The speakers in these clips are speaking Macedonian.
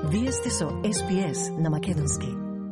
Вие сте со SPS на Македонски.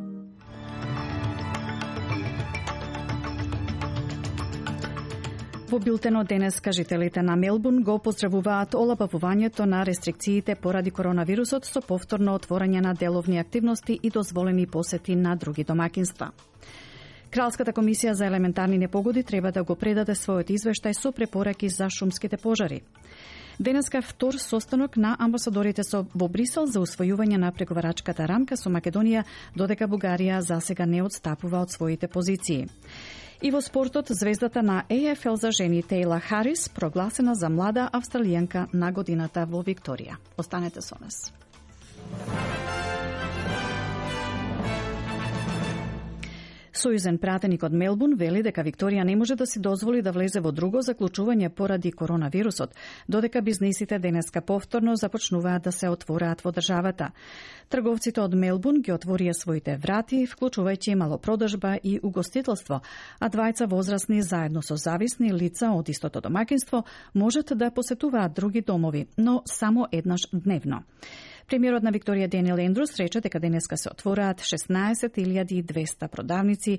Во билтенот денеска жителите на Мелбурн го поздравуваат олабавувањето на рестрикциите поради коронавирусот со повторно отворање на деловни активности и дозволени посети на други домакинства. Кралската комисија за елементарни непогоди треба да го предаде својот извештај со препораки за шумските пожари. Денеска втор состанок на амбасадорите во Брисел за усвојување на преговарачката рамка со Македонија, додека Бугарија засега не отстапува од своите позиции. И во спортот, звездата на AFL за жени Тејла Харис прогласена за млада австралијанка на годината во Викторија. Останете со нас. Сојузен пратеник од Мелбурн вели дека Викторија не може да си дозволи да влезе во друго заклучување поради коронавирусот, додека бизнисите денеска повторно започнуваат да се отвораат во државата. Трговците од Мелбурн ги отворија своите врати, вклучувајќи малопродажба и угостителство, а двајца возрастни заедно со зависни лица од истото домакинство можат да посетуваат други домови, но само еднаш дневно. Премиерот на Викторија Денил Ендрус рече дека денеска се отвораат 16.200 продавници,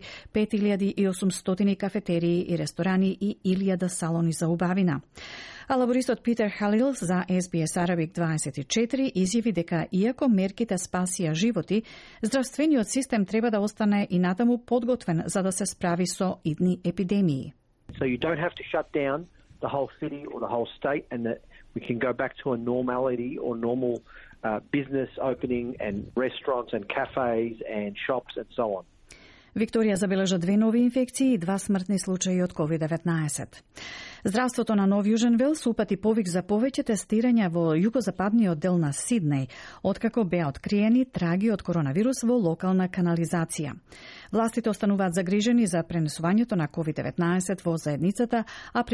5.800 кафетерии и ресторани и 1.000 салони за убавина. А лабористот Питер Халил за SBS Arabic 24 изјави дека иако мерките спасија животи, здравствениот систем треба да остане и натаму подготвен за да се справи со идни епидемии. So you don't have to shut down the whole city or the whole state and that we can go back to a normality or normal business opening and restaurants and cafes and shops and so on. Викторија забележа 2 нови инфекции и 2 смртни случаи од COVID-19. Здравството на Нов Јужен Велс упати повик за повеќе тестирања во југозападниот дел на Сиднеј, откако беа откриени траги од коронавирус во локална канализација. Властите остануваат загрижени за пренесувањето на COVID-19 во заедницата, а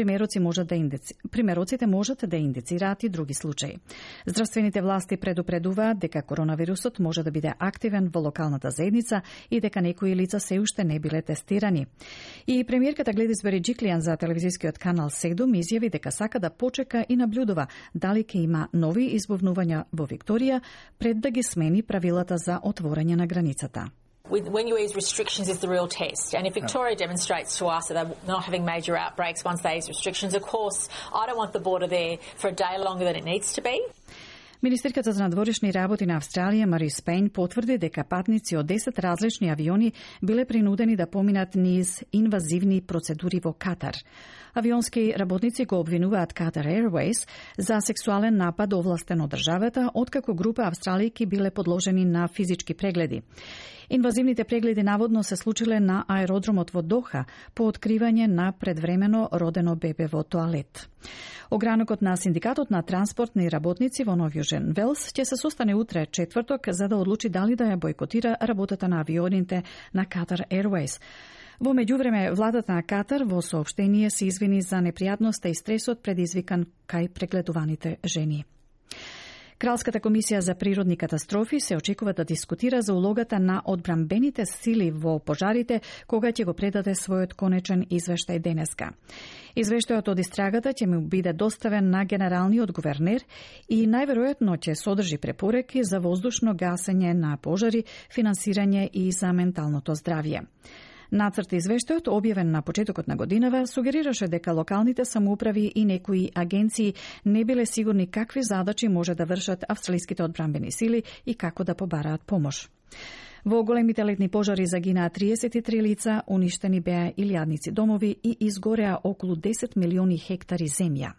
примероците можат да индицираат и други случаи. Здравствените власти предупредуваат дека коронавирусот може да биде активен во локалната заедница и дека некои лица се уште не биле тестирани. И премиерката Гледис Береджиклијан за телевизискиот канал 7 изјави дека сака да почека и наблюдува дали ќе има нови избувнувања во Викторија пред да ги смени правилата за отворање на границата. When you ease restrictions is the real test. And if Victoria demonstrates to us that they're not having major outbreaks once they ease restrictions, of course, I don't want the border there for a day longer than it needs to be. Министерката за надворешни работи на Австралија Марис Пейн потврди дека патници од 10 различни авиони биле принудени да поминат низ инвазивни процедури во Катар. Авионски работници го обвинуваат Qatar Airways за сексуален напад овластен од државата, откако група австралијки биле подложени на физички прегледи. Инвазивните прегледи наводно се случиле на аеродромот во Доха по откривање на предвремено родено бебе во тоалет. Огранокот на Синдикатот на транспортни работници во Нов Јужен Велс ќе се состане утре четврток за да одлучи дали да ја бойкотира работата на авионите на Qatar Airways. Во меѓувреме, владата на Катар во соопштение се извини за непријатноста и стресот предизвикан кај прегледуваните жени. Кралската комисија за природни катастрофи се очекува да дискутира за улогата на одбранбените сили во пожарите, кога ќе го предаде својот конечен извештај денеска. Извештајот од истрагата ќе му биде доставен на генералниот гувернер и најверојатно ќе содржи препораки за воздушно гасење на пожари, финансирање и за менталното здравје. Нацрт извештајот, објавен на почетокот на годинава, сугерираше дека локалните самоуправи и некои агенции не биле сигурни какви задачи може да вршат австралиските одбранбени сили и како да побараат помош. Во големите летни пожари загинаа 33 лица, уништени беа илјадници домови и изгореа околу 10 милиони хектари земја.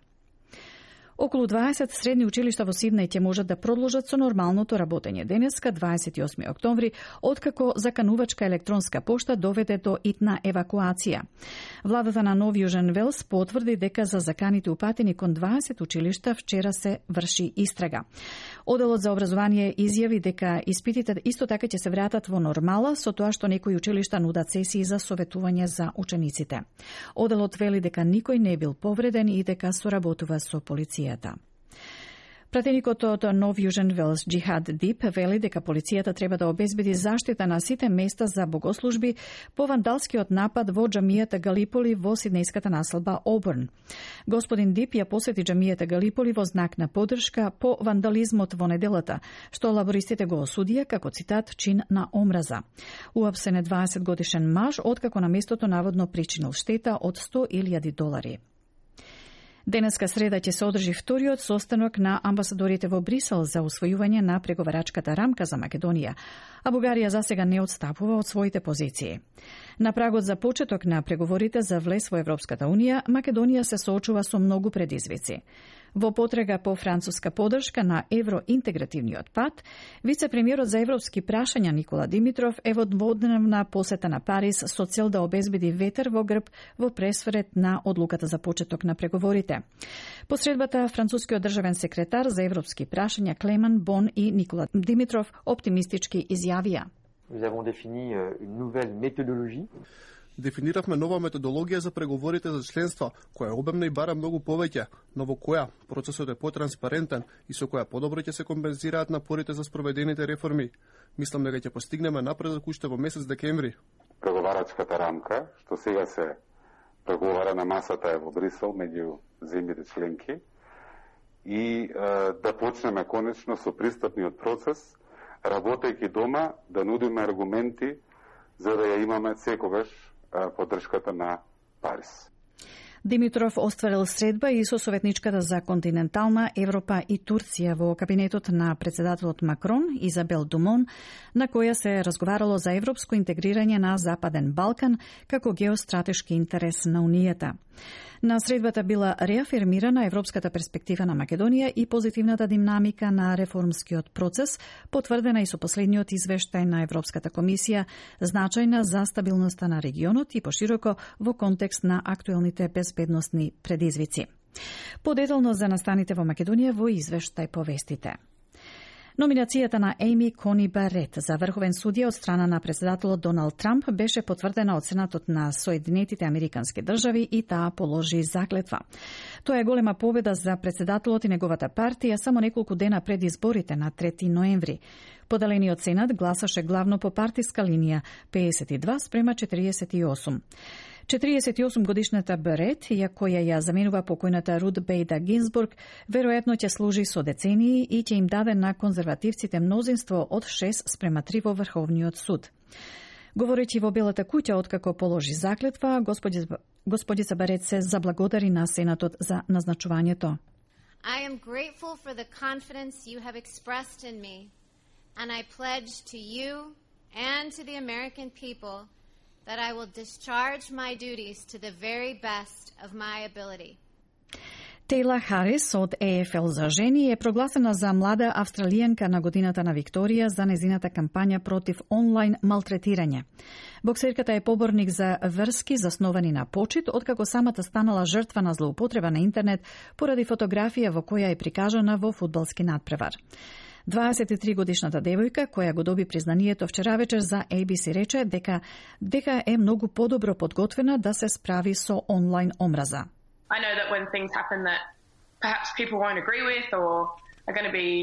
Околу 20 средни училишта во Сиднеј ќе можат да продолжат со нормалното работење денеска, 28 октомври, откако заканувачка електронска пошта доведе до итна евакуација. Владата на Нов Јужен Велс потврди дека за заканите упатени кон 20 училишта вчера се врши истрага. Оделот за образование изјави дека испитите исто така ќе се вратат во нормала, со тоа што некои училишта нудат сесии за советување за учениците. Оделот вели дека никој не бил повреден и дека соработува со полицијата. Пратеникот од Нов Јужен Велс Джихад Дип вели дека полицијата треба да обезбеди заштита на сите места за богослужби по вандалскиот напад во џамијата Галиполи во сиднејската населба Оберн. Господин Дип ја посети џамијата Галиполи во знак на поддршка по вандализмот во неделата, што лабористите го осудија како цитат чин на омраза. Уапсен е 20 годишен маж откако на местото наводно причинил штета од $100,000. Денеска среда ќе се одржи вториот состанок на амбасадорите во Брисел за усвојување на преговарачката рамка за Македонија, а Бугарија засега не отстапува од своите позиции. На прагот за почеток на преговорите за влез во Европската Унија, Македонија се соочува со многу предизвици. Во потрега по француска поддршка на евроинтегративниот пат, вице-премиерот за европски прашања Никола Димитров е во дводневна посета на Париз со цел да обезбеди ветер во грб во пресврет на одлуката за почеток на преговорите. Посредбата францускиот државен секретар за европски прашања Клеман Бон и Никола Димитров оптимистички изјавија. Nous avons défini une nouvelle méthodologie. Дефиниравме нова методологија за преговорите за членство, која е обемна и бара многу повеќе, но во која процесот е потранспарентен и со која подобро ќе се компензираат напорите за спроведените реформи. Мислам дека ќе постигнеме напредок уште во месец декември. Преговарачката рамка, што сега се преговара на масата е во Брисел меѓу земјите членки и да почнеме конечно со пристапниот процес, работејќи дома да нудиме аргументи за да ја имаме секогаш поддршката на Париз. Димитров остварил средба и со советничката за континентална Европа и Турција во кабинетот на председателот Макрон, Изабел Думон, на која се разговарало за европско интегрирање на Западен Балкан како геостратешки интерес на Унијата. На средбата била реафирмирана европската перспектива на Македонија и позитивната динамика на реформскиот процес, потврдена и со последниот извештај на Европската комисија, значајна за стабилноста на регионот и пошироко во контекст на актуелните безбедносни предизвици. Подетално за настаните во Македонија во извештај повестите. Номинацијата на Еми Кони Барет за врховен судија од страна на председателот Доналд Трамп беше потврдена од Сенатот на Соединетите Американски држави и таа положи заклетва. Тоа е голема победа за председателот и неговата партија само неколку дена пред изборите на 3 ноември. Поделениот Сенат гласаше главно по партиска линија 52 спрема 48. 48-годишната Барет, која ја заменува покојната Рут Бейда Гинзбург, веројатно ќе служи со децении и ќе им даде на конзервативците мнозинство од 6 спрема 3 во Врховниот суд. Говорејќи во Белата куќа откако положи заклетва, господица Барет се заблагодари на Сенатот за назначувањето. I am grateful for the confidence you have expressed in me, and I pledge to you and to the American people that I will discharge my duties to the very best of my ability. Тейла Харис од ЕФЛ за жени е прогласена за млада австралијанка на годината на Викторија за незината кампања против онлайн малтретирање. Боксерката е поборник за врски засновани на почит, откако самата станала жртва на злоупотреба на интернет поради фотографија во која е прикажана во фудбалски надпревар. 23-годишната девојка, која го доби признанието вчера вечер за ABC, рече дека е многу подобро подготвена да се справи со онлайн омраза. I know that when things happen that perhaps people won't agree with or are going to be,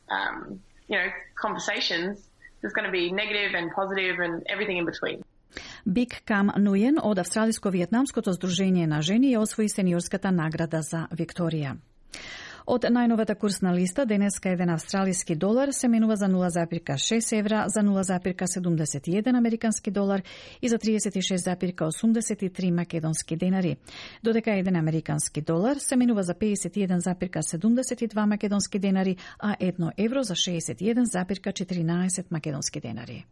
conversations, there's going to be negative and positive and everything in between. Бик Кам Нујен од Австралиско-виетнамското здружение на жени ја освои сениорската награда за Викторија. Од најновата курсна листа, денеска еден австралиски долар се менува за 0,6 евра, за 0,71 американски долар и за 36,83 македонски денари. Додека еден американски долар се менува за 51,72 македонски денари, а 1 евро за 61,14 македонски денари.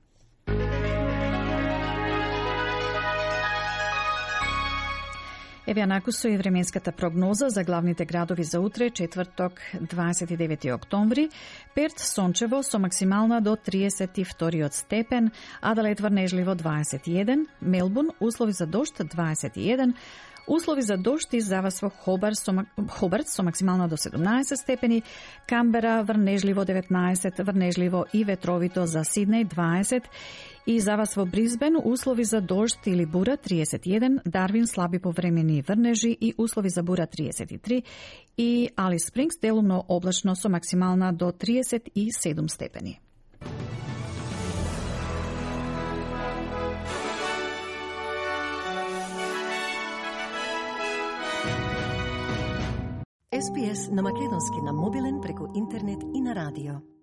Еве накусо и временската прогноза за главните градови за утре, четврток, 29 октомври. Перт сончево со максимална до 32 степен, Аделаид врнежливо 21, Мелбурн услови за дожд 21, Услови за дожд и завас во Хобарт со максимално до 17 степени, Камбера врнежливо 19, врнежливо и ветровито за Сиднеј 20 и завас во Бризбен услови за дожд или бура 31, Дарвин слаби повремени врнежи и услови за бура 33 и Алис Спрингс делумно облачно со максимална до 37 степени. SPS на македонски на мобилен преку интернет и на радио.